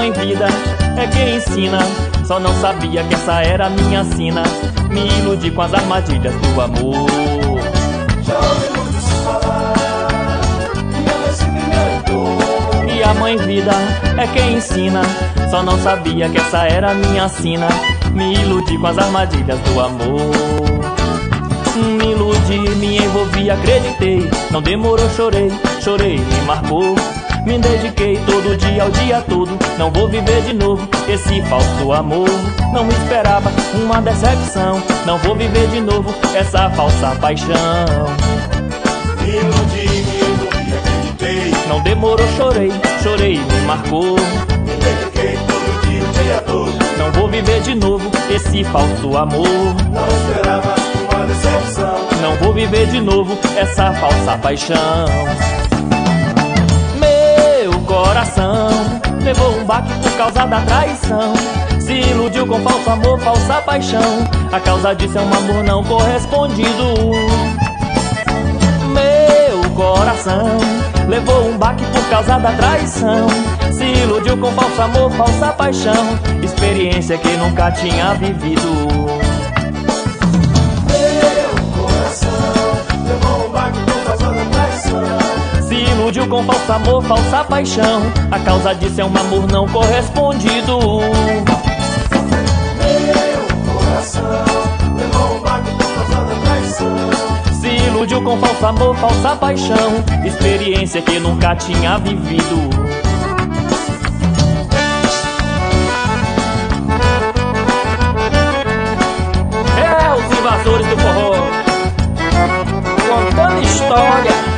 mãe vida é quem ensina. Só não sabia que essa era a minha sina. Me iludi com as armadilhas do amor. Já ouvi muito se falar, minha mãe sempre me orientou. E a mãe vida é quem ensina. Só não sabia que essa era a minha sina. Me iludi com as armadilhas do amor. Me iludi, me envolvi, acreditei. Não demorou, chorei, chorei, me marcou. Me dediquei todo dia, ao dia todo. Não vou viver de novo esse falso amor. Não esperava uma decepção. Não vou viver de novo essa falsa paixão. Me iludi, me envolvi, acreditei. Não demorou, chorei, chorei, me marcou. Me dediquei todo dia, o dia todo. Não vou viver de novo esse falso amor. Não esperava uma decepção. Não vou viver de novo essa falsa paixão. Meu coração levou um baque por causa da traição. Se iludiu com falso amor, falsa paixão. A causa disso é um amor não correspondido. Meu coração levou um baque por causa da traição. Se iludiu com falso amor, falsa paixão. Experiência que nunca tinha vivido. Iludiu com falso amor, falsa paixão. A causa disso é um amor não correspondido. Meu coração levou um baque por causa da traição. Se iludiu com falso amor, falsa paixão. Experiência que nunca tinha vivido. É os invasores do forró, contando história.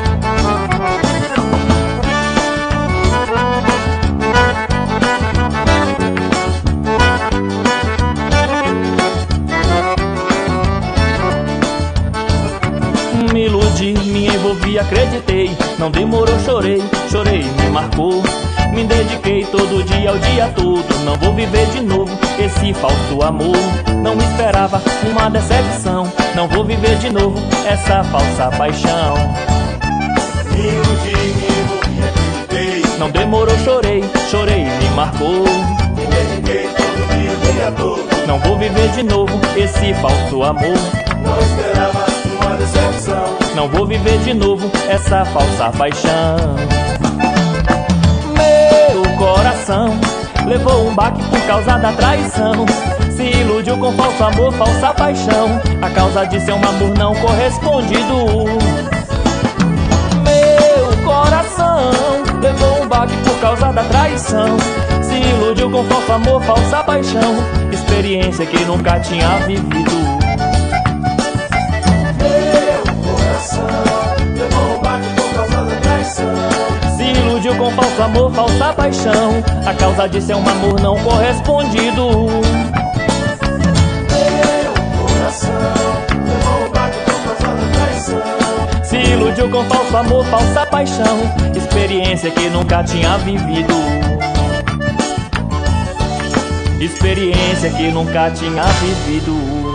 Me iludi, me envolvi, acreditei. Não demorou, chorei, chorei, me marcou. Me dediquei todo dia, ao dia todo. Não vou viver de novo esse falso amor. Não esperava uma decepção. Não vou viver de novo essa falsa paixão. Me iludi, me envolvi, acreditei. Não demorou, chorei, chorei, me marcou. Me dediquei todo dia, o dia todo. Não vou viver de novo esse falso amor. Não esperava uma decepção. Não vou viver de novo essa falsa paixão. Meu coração levou um baque por causa da traição. Se iludiu com falso amor, falsa paixão. A causa disso é um amor não correspondido. Meu coração levou um baque por causa da traição. Se iludiu com falso amor, falsa paixão. Experiência que nunca tinha vivido. Se iludiu com falso amor, falsa paixão. A causa disso é um amor não correspondido. Meu coração levou um baque por causa da traição. Se iludiu com falso amor, falsa paixão. Experiência que nunca tinha vivido. Experiência que nunca tinha vivido.